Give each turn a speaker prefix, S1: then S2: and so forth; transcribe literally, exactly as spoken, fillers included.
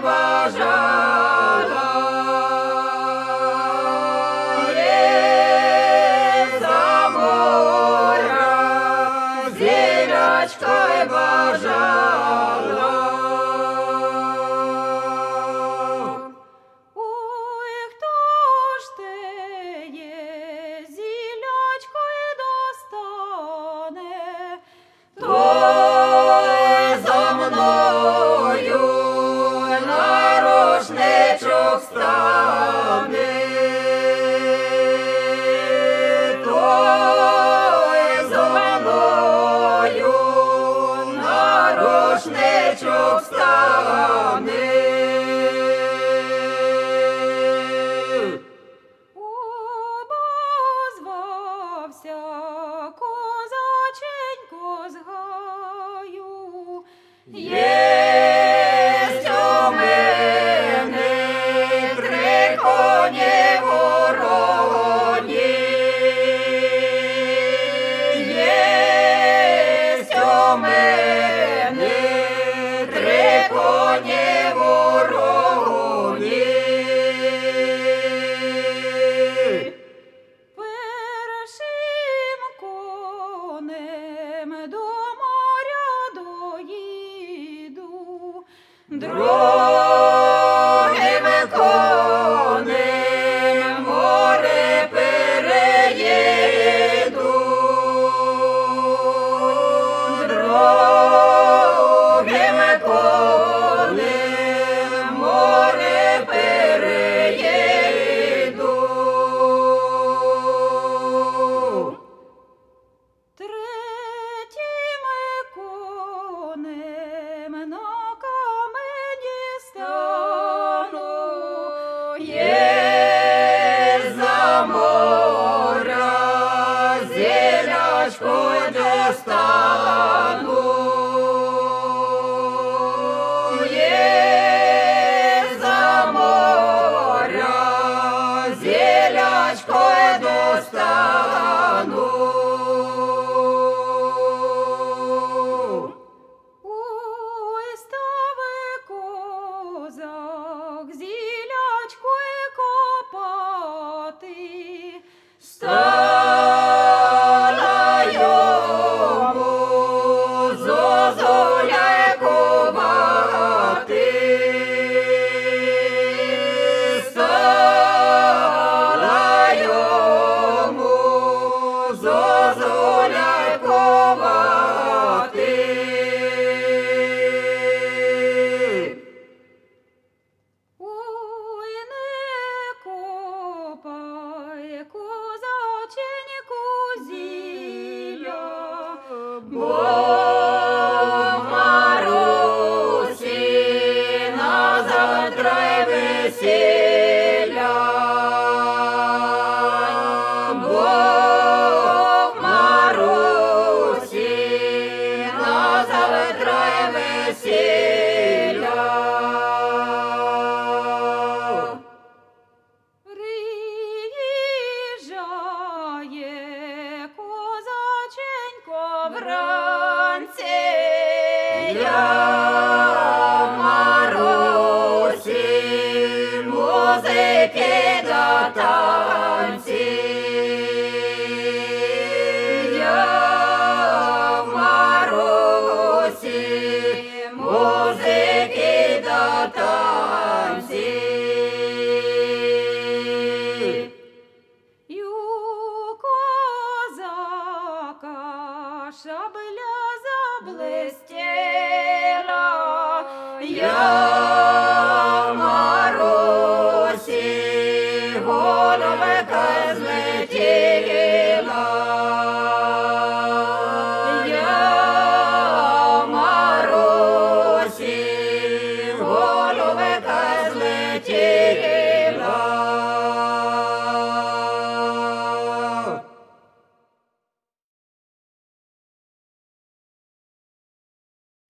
S1: бажала, за моря, зілячко й бажала.
S2: Ой, хто ж те є, зілячко й достане,
S1: Той за мною на рушничок стане, той за мною на рушничок стане.
S2: обозвався козаченько з гаю.
S1: Єсть у мене три коні вороні, єсть у мене три коні вороні.
S2: Першим конем до моря доїду,
S1: Другим конем море переїду, другим конем море переїду.
S2: третім конем на камені стану.
S1: Є за моря, зілячко й достану, є за моря, зілячко й достану.
S2: Ой, стави козак, зілячко й копати,
S1: Стала йому зозуля й ковати, стала йому зозуля й ковати.
S2: ой, не копай, козаченьку, зілля,
S1: Бо в Марусі на завтра й весілля, бо в Марусі на завтра й весілля.
S2: приїжджає козаченько вранці.
S1: Я в Марусі музики до танці, я в Марусі музики до танці.
S2: й у козака шабля заблистіла,
S1: Я